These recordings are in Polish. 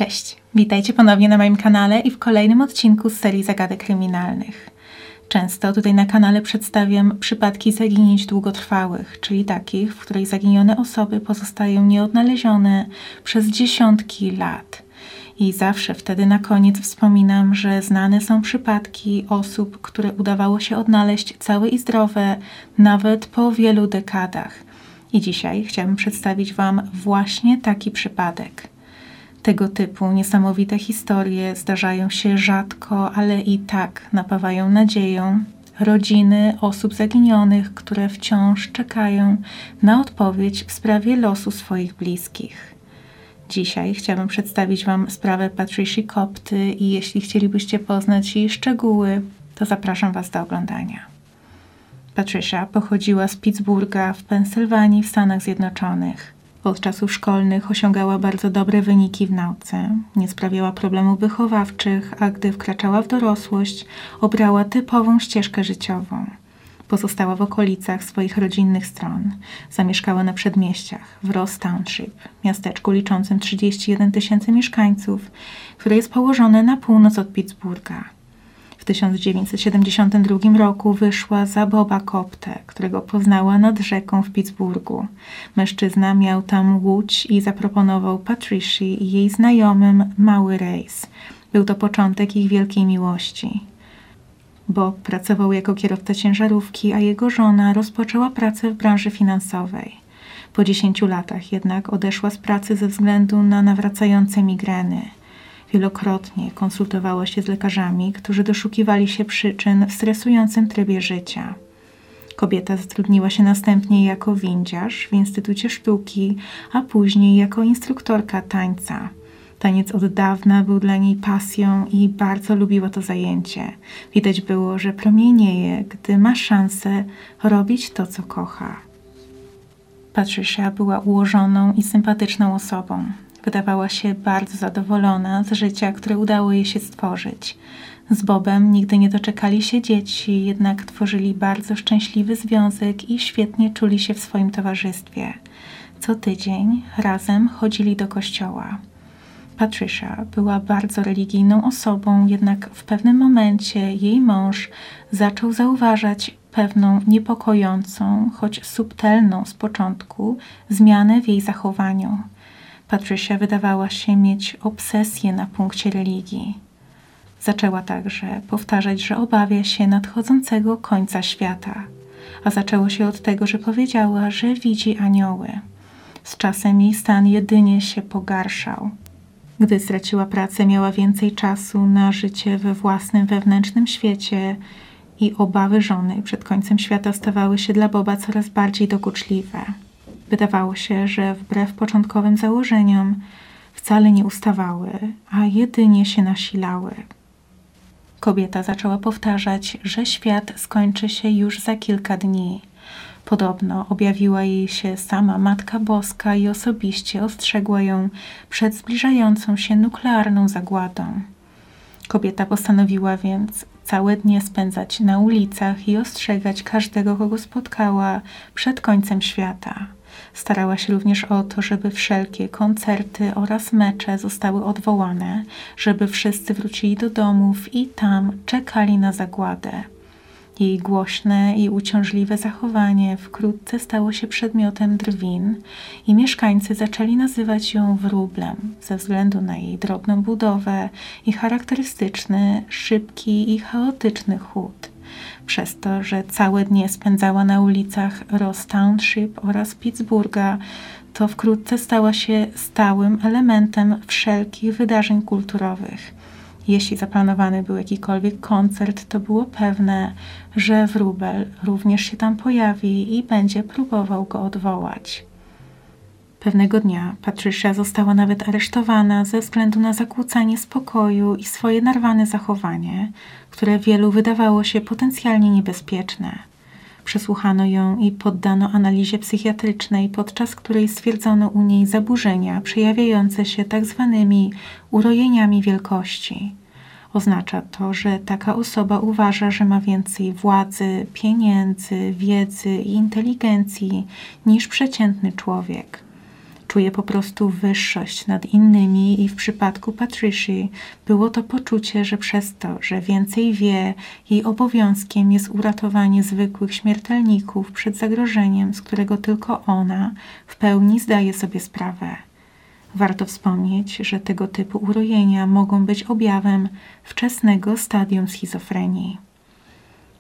Cześć, witajcie ponownie na moim kanale i w kolejnym odcinku z serii zagadek kryminalnych. Często tutaj na kanale przedstawiam przypadki zaginięć długotrwałych, czyli takich, w których zaginione osoby pozostają nieodnalezione przez dziesiątki lat. I zawsze wtedy na koniec wspominam, że znane są przypadki osób, które udawało się odnaleźć całe i zdrowe, nawet po wielu dekadach. I dzisiaj chciałabym przedstawić Wam właśnie taki przypadek. Tego typu niesamowite historie zdarzają się rzadko, ale i tak napawają nadzieją rodziny osób zaginionych, które wciąż czekają na odpowiedź w sprawie losu swoich bliskich. Dzisiaj chciałabym przedstawić Wam sprawę Patricia Copty i jeśli chcielibyście poznać jej szczegóły, to zapraszam Was do oglądania. Patricia pochodziła z Pittsburgha w Pensylwanii w Stanach Zjednoczonych. Od czasów szkolnych osiągała bardzo dobre wyniki w nauce, nie sprawiała problemów wychowawczych, a gdy wkraczała w dorosłość, obrała typową ścieżkę życiową. Pozostała w okolicach swoich rodzinnych stron. Zamieszkała na przedmieściach, w Ross Township, miasteczku liczącym 31 000 mieszkańców, które jest położone na północ od Pittsburgha. W 1972 roku wyszła za Boba Coptę, którego poznała nad rzeką w Pittsburghu. Mężczyzna miał tam łódź i zaproponował Patricji i jej znajomym mały rejs. Był to początek ich wielkiej miłości. Bob pracował jako kierowca ciężarówki, a jego żona rozpoczęła pracę w branży finansowej. Po 10 latach jednak odeszła z pracy ze względu na nawracające migreny. Wielokrotnie konsultowała się z lekarzami, którzy doszukiwali się przyczyn w stresującym trybie życia. Kobieta zatrudniła się następnie jako windziarz w Instytucie Sztuki, a później jako instruktorka tańca. Taniec od dawna był dla niej pasją i bardzo lubiła to zajęcie. Widać było, że promienieje, gdy ma szansę robić to, co kocha. Patricia była ułożoną i sympatyczną osobą. Wydawała się bardzo zadowolona z życia, które udało jej się stworzyć. Z Bobem nigdy nie doczekali się dzieci, jednak tworzyli bardzo szczęśliwy związek i świetnie czuli się w swoim towarzystwie. Co tydzień razem chodzili do kościoła. Patricia była bardzo religijną osobą, jednak w pewnym momencie jej mąż zaczął zauważać pewną niepokojącą, choć subtelną z początku, zmianę w jej zachowaniu. Patricia wydawała się mieć obsesję na punkcie religii. Zaczęła także powtarzać, że obawia się nadchodzącego końca świata, a zaczęło się od tego, że powiedziała, że widzi anioły. Z czasem jej stan jedynie się pogarszał. Gdy straciła pracę, miała więcej czasu na życie we własnym wewnętrznym świecie i obawy żony przed końcem świata stawały się dla Boba coraz bardziej dokuczliwe. Wydawało się, że wbrew początkowym założeniom wcale nie ustawały, a jedynie się nasilały. Kobieta zaczęła powtarzać, że świat skończy się już za kilka dni. Podobno objawiła jej się sama Matka Boska i osobiście ostrzegła ją przed zbliżającą się nuklearną zagładą. Kobieta postanowiła więc całe dnie spędzać na ulicach i ostrzegać każdego, kogo spotkała przed końcem świata. Starała się również o to, żeby wszelkie koncerty oraz mecze zostały odwołane, żeby wszyscy wrócili do domów i tam czekali na zagładę. Jej głośne i uciążliwe zachowanie wkrótce stało się przedmiotem drwin i mieszkańcy zaczęli nazywać ją wróblem ze względu na jej drobną budowę i charakterystyczny, szybki i chaotyczny chód. Przez to, że całe dnie spędzała na ulicach Ross Township oraz Pittsburgha, to wkrótce stała się stałym elementem wszelkich wydarzeń kulturowych. Jeśli zaplanowany był jakikolwiek koncert, to było pewne, że wróbel również się tam pojawi i będzie próbował go odwołać. Pewnego dnia Patricia została nawet aresztowana ze względu na zakłócanie spokoju i swoje narwane zachowanie, które wielu wydawało się potencjalnie niebezpieczne. Przesłuchano ją i poddano analizie psychiatrycznej, podczas której stwierdzono u niej zaburzenia przejawiające się tzw. urojeniami wielkości. Oznacza to, że taka osoba uważa, że ma więcej władzy, pieniędzy, wiedzy i inteligencji niż przeciętny człowiek. Czuje po prostu wyższość nad innymi i w przypadku Patricia było to poczucie, że przez to, że więcej wie, jej obowiązkiem jest uratowanie zwykłych śmiertelników przed zagrożeniem, z którego tylko ona w pełni zdaje sobie sprawę. Warto wspomnieć, że tego typu urojenia mogą być objawem wczesnego stadium schizofrenii. W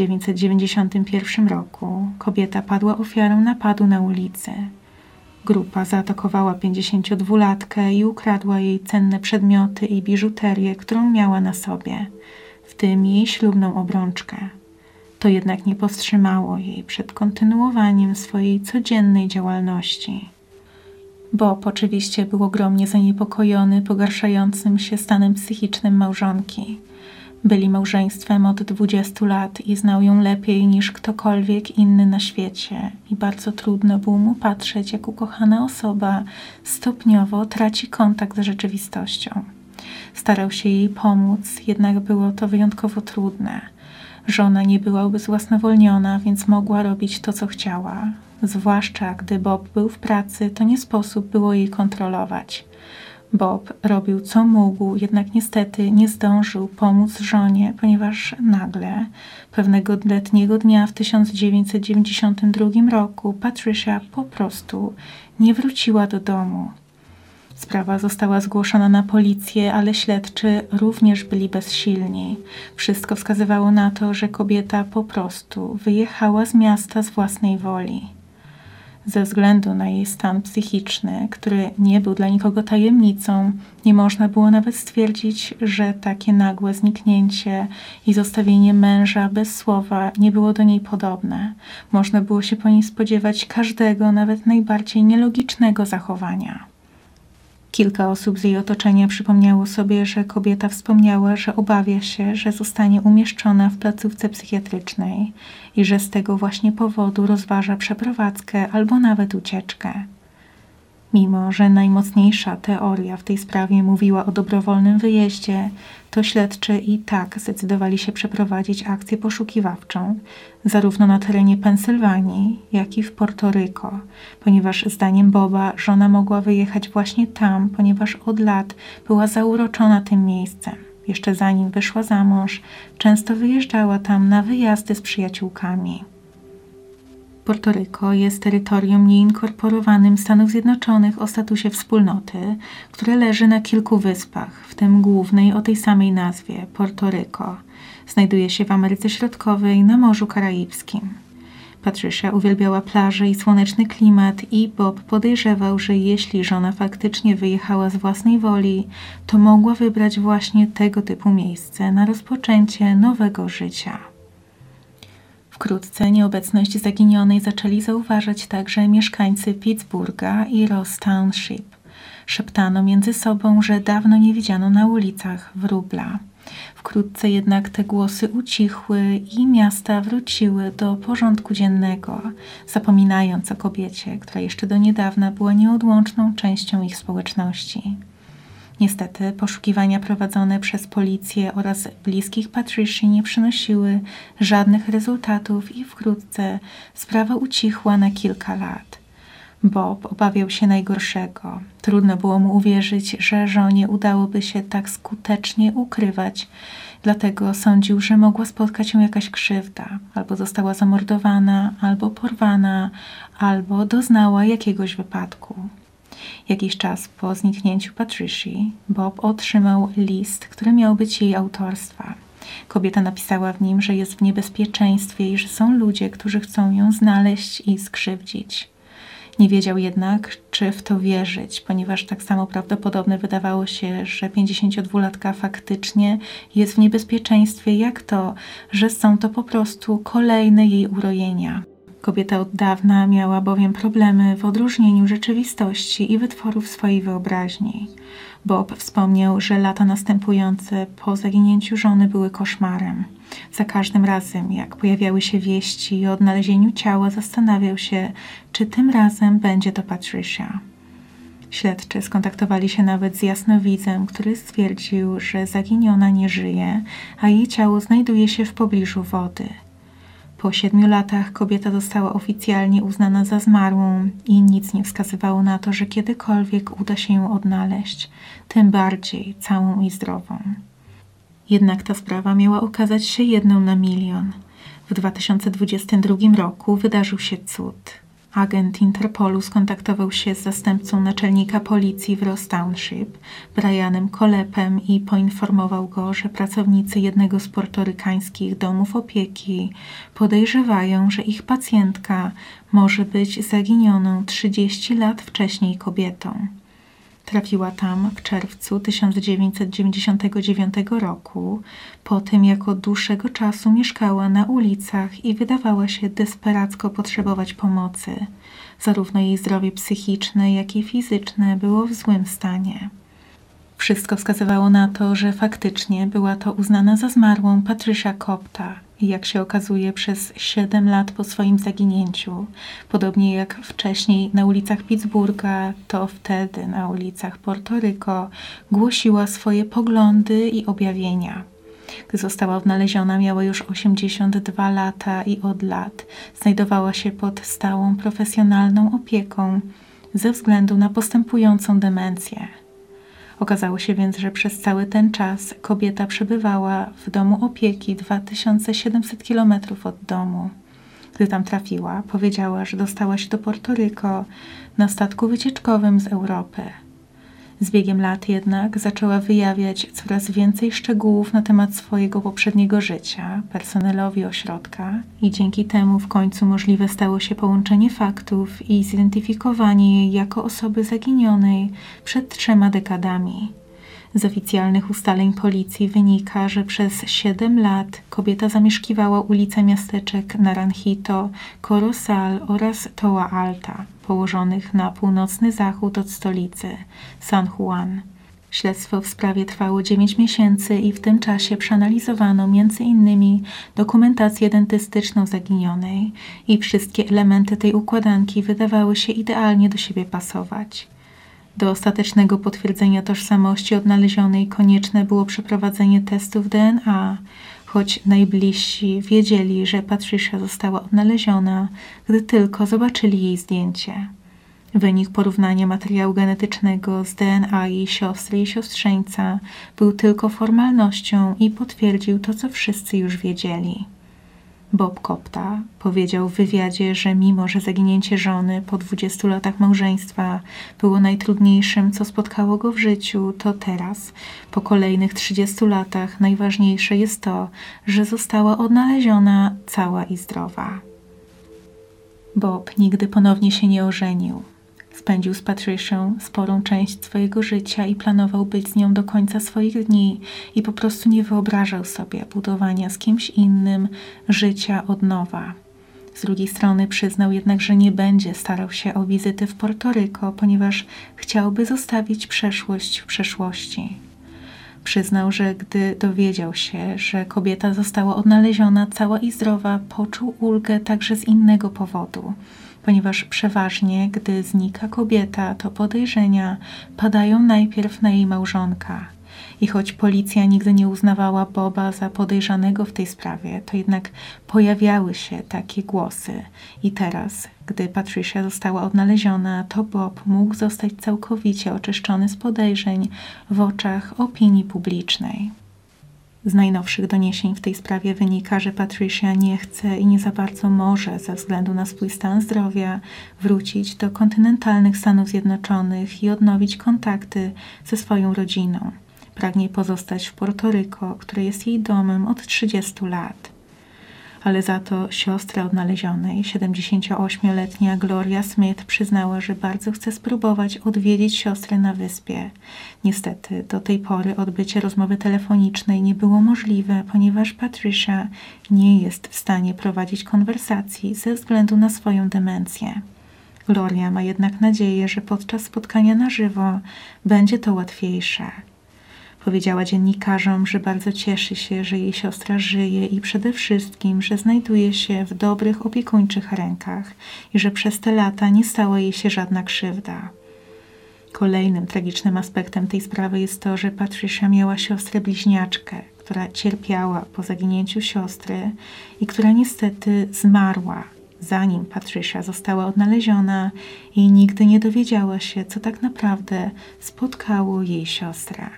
1991 roku kobieta padła ofiarą napadu na ulicy. Grupa zaatakowała 52-latkę i ukradła jej cenne przedmioty i biżuterię, którą miała na sobie, w tym jej ślubną obrączkę. To jednak nie powstrzymało jej przed kontynuowaniem swojej codziennej działalności. Bob oczywiście był ogromnie zaniepokojony pogarszającym się stanem psychicznym małżonki. Byli małżeństwem od 20 lat i znał ją lepiej niż ktokolwiek inny na świecie i bardzo trudno było mu patrzeć, jak ukochana osoba stopniowo traci kontakt z rzeczywistością. Starał się jej pomóc, jednak było to wyjątkowo trudne. Żona nie była ubezwłasnowolniona, więc mogła robić to, co chciała. Zwłaszcza gdy Bob był w pracy, to nie sposób było jej kontrolować. Bob robił co mógł, jednak niestety nie zdążył pomóc żonie, ponieważ nagle, pewnego letniego dnia w 1992 roku, Patricia po prostu nie wróciła do domu. Sprawa została zgłoszona na policję, ale śledczy również byli bezsilni. Wszystko wskazywało na to, że kobieta po prostu wyjechała z miasta z własnej woli. Ze względu na jej stan psychiczny, który nie był dla nikogo tajemnicą, nie można było nawet stwierdzić, że takie nagłe zniknięcie i zostawienie męża bez słowa nie było do niej podobne. Można było się po niej spodziewać każdego, nawet najbardziej nielogicznego zachowania. Kilka osób z jej otoczenia przypomniało sobie, że kobieta wspomniała, że obawia się, że zostanie umieszczona w placówce psychiatrycznej i że z tego właśnie powodu rozważa przeprowadzkę albo nawet ucieczkę. Mimo że najmocniejsza teoria w tej sprawie mówiła o dobrowolnym wyjeździe, to śledczy i tak zdecydowali się przeprowadzić akcję poszukiwawczą zarówno na terenie Pensylwanii, jak i w Porto-Rico, ponieważ zdaniem Boba żona mogła wyjechać właśnie tam, ponieważ od lat była zauroczona tym miejscem. Jeszcze zanim wyszła za mąż, często wyjeżdżała tam na wyjazdy z przyjaciółkami. Porto-Rico jest terytorium nieinkorporowanym Stanów Zjednoczonych o statusie wspólnoty, które leży na kilku wyspach, w tym głównej o tej samej nazwie, Porto Rico. Znajduje się w Ameryce Środkowej na Morzu Karaibskim. Patricia uwielbiała plaże i słoneczny klimat i Bob podejrzewał, że jeśli żona faktycznie wyjechała z własnej woli, to mogła wybrać właśnie tego typu miejsce na rozpoczęcie nowego życia. Wkrótce nieobecność zaginionej zaczęli zauważać także mieszkańcy Pittsburgha i Ross Township. Szeptano między sobą, że dawno nie widziano na ulicach wróbla. Wkrótce jednak te głosy ucichły i miasta wróciły do porządku dziennego, zapominając o kobiecie, która jeszcze do niedawna była nieodłączną częścią ich społeczności. Niestety poszukiwania prowadzone przez policję oraz bliskich Patricia nie przynosiły żadnych rezultatów i wkrótce sprawa ucichła na kilka lat. Bob obawiał się najgorszego. Trudno było mu uwierzyć, że żonie udałoby się tak skutecznie ukrywać, dlatego sądził, że mogła spotkać ją jakaś krzywda, albo została zamordowana, albo porwana, albo doznała jakiegoś wypadku. Jakiś czas po zniknięciu Patricia, Bob otrzymał list, który miał być jej autorstwa. Kobieta napisała w nim, że jest w niebezpieczeństwie i że są ludzie, którzy chcą ją znaleźć i skrzywdzić. Nie wiedział jednak, czy w to wierzyć, ponieważ tak samo prawdopodobne wydawało się, że 52-latka faktycznie jest w niebezpieczeństwie, jak to, że są to po prostu kolejne jej urojenia. Kobieta od dawna miała bowiem problemy w odróżnieniu rzeczywistości i wytworów swojej wyobraźni. Bob wspomniał, że lata następujące po zaginięciu żony były koszmarem. Za każdym razem, jak pojawiały się wieści o odnalezieniu ciała, zastanawiał się, czy tym razem będzie to Patricia. Śledczy skontaktowali się nawet z jasnowidzem, który stwierdził, że zaginiona nie żyje, a jej ciało znajduje się w pobliżu wody. Po 7 latach kobieta została oficjalnie uznana za zmarłą i nic nie wskazywało na to, że kiedykolwiek uda się ją odnaleźć, tym bardziej całą i zdrową. Jednak ta sprawa miała okazać się 1 na milion. W 2022 roku wydarzył się cud. Agent Interpolu skontaktował się z zastępcą naczelnika policji w Ross Township, Brianem Colepem, i poinformował go, że pracownicy jednego z portorykańskich domów opieki podejrzewają, że ich pacjentka może być zaginioną 30 lat wcześniej kobietą. Trafiła tam w czerwcu 1999 roku, po tym jak od dłuższego czasu mieszkała na ulicach i wydawała się desperacko potrzebować pomocy. Zarówno jej zdrowie psychiczne, jak i fizyczne było w złym stanie. Wszystko wskazywało na to, że faktycznie była to uznana za zmarłą Patricia Copta. I jak się okazuje, przez 7 lat po swoim zaginięciu, podobnie jak wcześniej na ulicach Pittsburgha, to wtedy na ulicach Porto Rico głosiła swoje poglądy i objawienia. Gdy została odnaleziona, miała już 82 lata i od lat znajdowała się pod stałą profesjonalną opieką ze względu na postępującą demencję. Okazało się więc, że przez cały ten czas kobieta przebywała w domu opieki 2700 km od domu. Gdy tam trafiła, powiedziała, że dostała się do Porto Rico na statku wycieczkowym z Europy. Z biegiem lat jednak zaczęła wyjawiać coraz więcej szczegółów na temat swojego poprzedniego życia personelowi ośrodka i dzięki temu w końcu możliwe stało się połączenie faktów i zidentyfikowanie jej jako osoby zaginionej przed 3 dekadami. Z oficjalnych ustaleń policji wynika, że przez 7 lat kobieta zamieszkiwała ulice miasteczek Naranjito, Corozal oraz Toa Alta, położonych na północny zachód od stolicy, San Juan. Śledztwo w sprawie trwało 9 miesięcy i w tym czasie przeanalizowano m.in. dokumentację dentystyczną zaginionej i wszystkie elementy tej układanki wydawały się idealnie do siebie pasować. Do ostatecznego potwierdzenia tożsamości odnalezionej konieczne było przeprowadzenie testów DNA, choć najbliżsi wiedzieli, że Patricia została odnaleziona, gdy tylko zobaczyli jej zdjęcie. Wynik porównania materiału genetycznego z DNA jej siostry i siostrzeńca był tylko formalnością i potwierdził to, co wszyscy już wiedzieli. Bob Copta powiedział w wywiadzie, że mimo, że zaginięcie żony po 20 latach małżeństwa było najtrudniejszym, co spotkało go w życiu, to teraz, po kolejnych 30 latach, najważniejsze jest to, że została odnaleziona cała i zdrowa. Bob nigdy ponownie się nie ożenił. Spędził z Patricią sporą część swojego życia i planował być z nią do końca swoich dni i po prostu nie wyobrażał sobie budowania z kimś innym życia od nowa. Z drugiej strony przyznał jednak, że nie będzie starał się o wizyty w Porto Rico, ponieważ chciałby zostawić przeszłość w przeszłości. Przyznał, że gdy dowiedział się, że kobieta została odnaleziona cała i zdrowa, poczuł ulgę także z innego powodu, ponieważ przeważnie, gdy znika kobieta, to podejrzenia padają najpierw na jej małżonka. I choć policja nigdy nie uznawała Boba za podejrzanego w tej sprawie, to jednak pojawiały się takie głosy. I teraz, gdy Patricia została odnaleziona, to Bob mógł zostać całkowicie oczyszczony z podejrzeń w oczach opinii publicznej. Z najnowszych doniesień w tej sprawie wynika, że Patricia nie chce i nie za bardzo może, ze względu na swój stan zdrowia, wrócić do kontynentalnych Stanów Zjednoczonych i odnowić kontakty ze swoją rodziną. Pragnie pozostać w Porto Rico, które jest jej domem od 30 lat. Ale za to siostra odnalezionej, 78-letnia Gloria Smith, przyznała, że bardzo chce spróbować odwiedzić siostrę na wyspie. Niestety, do tej pory odbycie rozmowy telefonicznej nie było możliwe, ponieważ Patricia nie jest w stanie prowadzić konwersacji ze względu na swoją demencję. Gloria ma jednak nadzieję, że podczas spotkania na żywo będzie to łatwiejsze. Powiedziała dziennikarzom, że bardzo cieszy się, że jej siostra żyje i przede wszystkim, że znajduje się w dobrych, opiekuńczych rękach i że przez te lata nie stała jej się żadna krzywda. Kolejnym tragicznym aspektem tej sprawy jest to, że Patricia miała siostrę bliźniaczkę, która cierpiała po zaginięciu siostry i która niestety zmarła, zanim Patricia została odnaleziona i nigdy nie dowiedziała się, co tak naprawdę spotkało jej siostrę.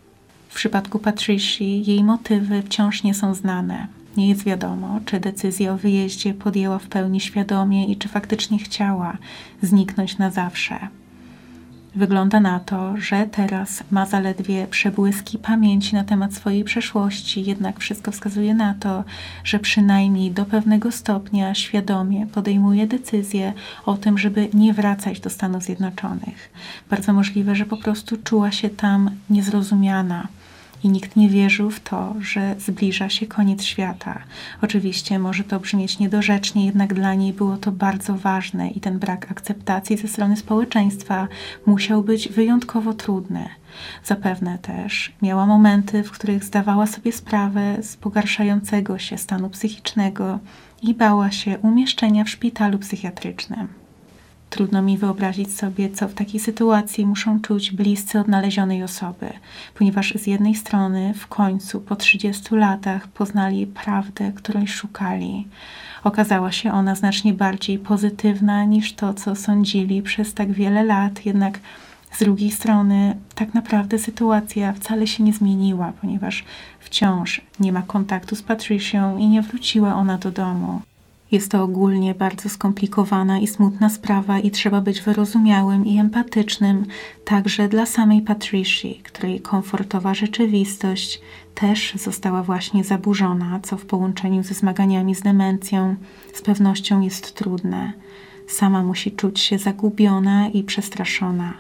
W przypadku Patricji jej motywy wciąż nie są znane. Nie jest wiadomo, czy decyzję o wyjeździe podjęła w pełni świadomie i czy faktycznie chciała zniknąć na zawsze. Wygląda na to, że teraz ma zaledwie przebłyski pamięci na temat swojej przeszłości, jednak wszystko wskazuje na to, że przynajmniej do pewnego stopnia świadomie podejmuje decyzję o tym, żeby nie wracać do Stanów Zjednoczonych. Bardzo możliwe, że po prostu czuła się tam niezrozumiana. I nikt nie wierzył w to, że zbliża się koniec świata. Oczywiście może to brzmieć niedorzecznie, jednak dla niej było to bardzo ważne i ten brak akceptacji ze strony społeczeństwa musiał być wyjątkowo trudny. Zapewne też miała momenty, w których zdawała sobie sprawę z pogarszającego się stanu psychicznego i bała się umieszczenia w szpitalu psychiatrycznym. Trudno mi wyobrazić sobie, co w takiej sytuacji muszą czuć bliscy odnalezionej osoby, ponieważ z jednej strony w końcu po 30 latach poznali prawdę, której szukali. Okazała się ona znacznie bardziej pozytywna niż to, co sądzili przez tak wiele lat, jednak z drugiej strony tak naprawdę sytuacja wcale się nie zmieniła, ponieważ wciąż nie ma kontaktu z Patricią i nie wróciła ona do domu. Jest to ogólnie bardzo skomplikowana i smutna sprawa i trzeba być wyrozumiałym i empatycznym także dla samej Patricji, której komfortowa rzeczywistość też została właśnie zaburzona, co w połączeniu ze zmaganiami z demencją z pewnością jest trudne. Sama musi czuć się zagubiona i przestraszona.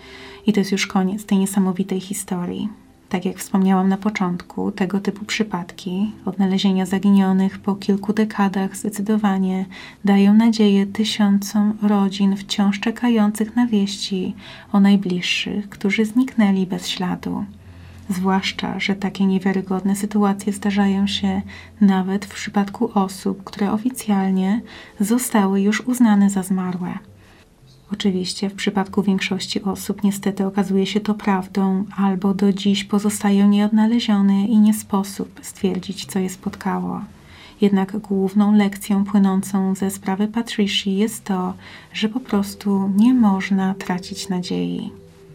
I to jest już koniec tej niesamowitej historii. Tak jak wspomniałam na początku, tego typu przypadki, odnalezienia zaginionych po kilku dekadach zdecydowanie dają nadzieję tysiącom rodzin wciąż czekających na wieści o najbliższych, którzy zniknęli bez śladu. Zwłaszcza, że takie niewiarygodne sytuacje zdarzają się nawet w przypadku osób, które oficjalnie zostały już uznane za zmarłe. Oczywiście w przypadku większości osób niestety okazuje się to prawdą, albo do dziś pozostają nieodnalezione i nie sposób stwierdzić, co je spotkało. Jednak główną lekcją płynącą ze sprawy Patricji jest to, że po prostu nie można tracić nadziei.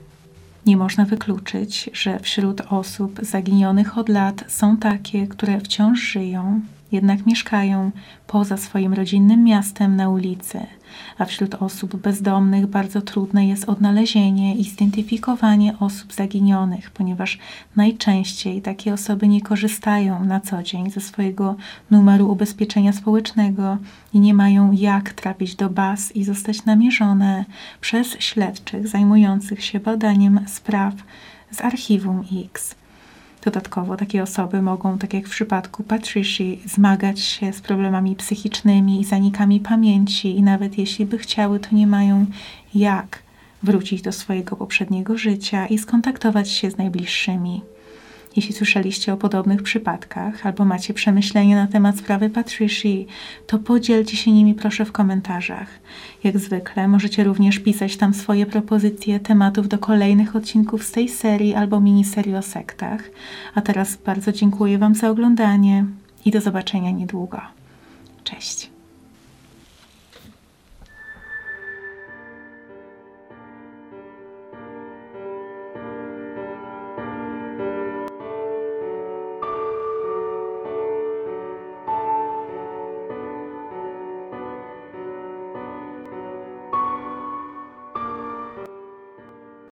Nie można wykluczyć, że wśród osób zaginionych od lat są takie, które wciąż żyją, jednak mieszkają poza swoim rodzinnym miastem na ulicy, a wśród osób bezdomnych bardzo trudne jest odnalezienie i zidentyfikowanie osób zaginionych, ponieważ najczęściej takie osoby nie korzystają na co dzień ze swojego numeru ubezpieczenia społecznego i nie mają jak trafić do baz i zostać namierzone przez śledczych zajmujących się badaniem spraw z archiwum X. Dodatkowo takie osoby mogą, tak jak w przypadku Patricji, zmagać się z problemami psychicznymi i zanikami pamięci i nawet jeśli by chciały, to nie mają jak wrócić do swojego poprzedniego życia i skontaktować się z najbliższymi. Jeśli słyszeliście o podobnych przypadkach albo macie przemyślenia na temat sprawy Patricji, to podzielcie się nimi proszę w komentarzach. Jak zwykle możecie również pisać tam swoje propozycje tematów do kolejnych odcinków z tej serii albo miniserii o sektach. A teraz bardzo dziękuję Wam za oglądanie i do zobaczenia niedługo. Cześć!